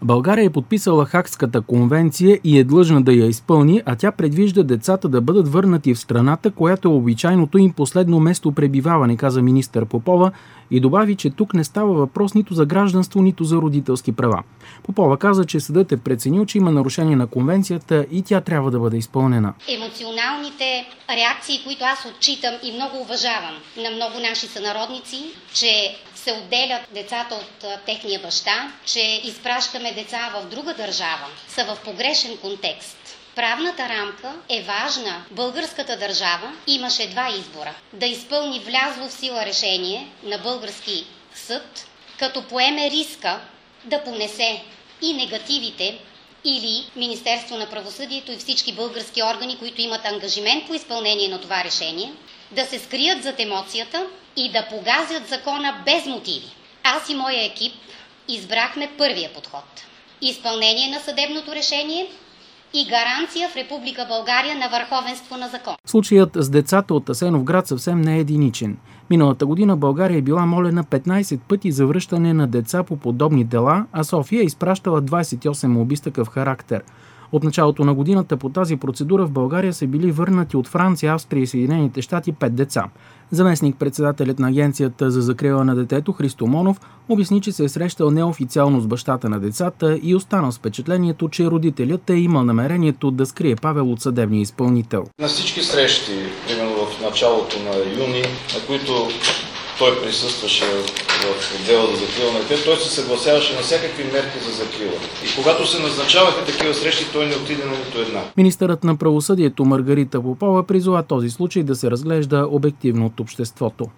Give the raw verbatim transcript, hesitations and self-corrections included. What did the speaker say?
България е подписала Хагската конвенция и е длъжна да я изпълни, а тя предвижда децата да бъдат върнати в страната, която е обичайното им последно место пребиваване, каза министър Попова и добави, че тук не става въпрос нито за гражданство, нито за родителски права. Попова каза, че съдът е преценил, че има нарушение на конвенцията и тя трябва да бъде изпълнена. Емоционалните реакции, които аз отчитам и много уважавам на много наши сънародници, че се отделят децата от техния баща, че изпращаме деца в друга държава, са в погрешен контекст. Правната рамка е важна. Българската държава имаше два избора. Да изпълни влязло в сила решение на български съд, като поеме риска да понесе и негативите, или Министерство на правосъдието и всички български органи, които имат ангажимент по изпълнение на това решение, да се скрият зад емоцията и да погазят закона без мотиви. Аз и моя екип избрахме първия подход. Изпълнение на съдебното решение и гаранция в Република България на върховенство на закон. Случаят с децата от Асеновград съвсем не е единичен. Миналата година България е била молена петнайсет пъти за връщане на деца по подобни дела, а София е изпращала двайсет и осем молби с такъв характер. От началото на годината по тази процедура в България са били върнати от Франция, Австрия и Съединените щати пет деца. Заместник-председателят на Агенцията за закрила на детето Христо Монов обясни, че се е срещал неофициално с бащата на децата и останал с впечатлението, че родителят е имал намерението да скрие Павел от съдебния изпълнител. На всички срещи, примерно в началото на юни, на които той присъстваше в отдела за закрила на детето, той се съгласяваше на всякакви мерки за закрила. И когато се назначаваха такива срещи, той не отиде на нито една. Министърът на правосъдието Маргарита Попова призова този случай да се разглежда обективно от обществото.